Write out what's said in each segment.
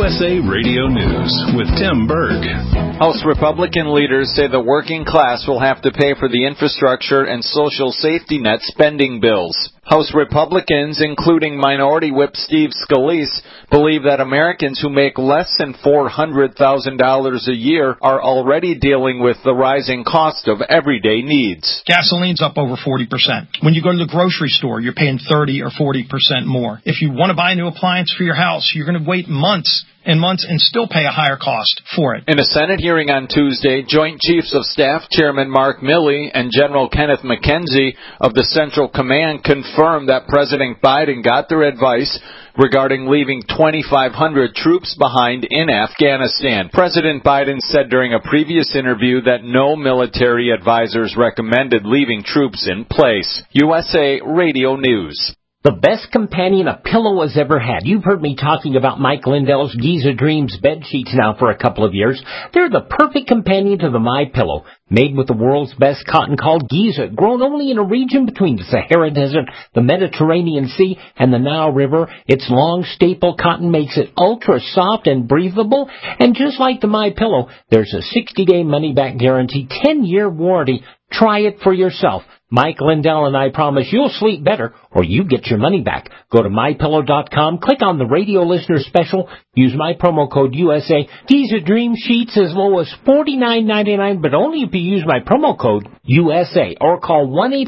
USA Radio News with Tim Berg. House Republican leaders say the working class will have to pay for the infrastructure and social safety net spending bills. House Republicans, including Minority Whip Steve Scalise, believe that Americans who make less than $400,000 a year are already dealing with the rising cost of everyday needs. Gasoline's up over 40%. When you go to the grocery store, you're paying 30 or 40% more. If you want to buy a new appliance for your house, you're going to wait months and still pay a higher cost for it. In a Senate hearing on Tuesday, Joint Chiefs of Staff Chairman Mark Milley and General Kenneth McKenzie of the Central Command confirmed that President Biden got their advice regarding leaving 2,500 troops behind in Afghanistan. President Biden said during a previous interview that no military advisors recommended leaving troops in place. USA Radio News. The best companion a pillow has ever had. You've heard me talking about Mike Lindell's Giza Dreams bed sheets now for a couple of years. They're the perfect companion to the MyPillow. Made with the world's best cotton called Giza, grown only in a region between the Sahara Desert, the Mediterranean Sea, and the Nile River. Its long staple cotton makes it ultra soft and breathable. And just like the MyPillow, there's a 60-day money-back guarantee, 10-year warranty. Try it for yourself. Mike Lindell and I promise you'll sleep better or you get your money back. Go to MyPillow.com, click on the radio listener special, use my promo code USA. These are dream sheets as low as $49.99, but only if you use my promo code USA or call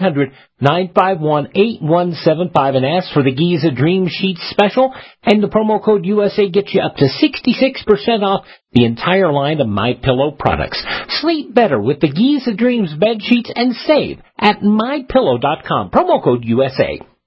1-800-951-8175 and ask for the Giza Dream Sheets special. And the promo code USA gets you up to 66% off the entire line of MyPillow products. Sleep better with the Giza Dreams bed sheets and save at MyPillow.com. Promo code USA.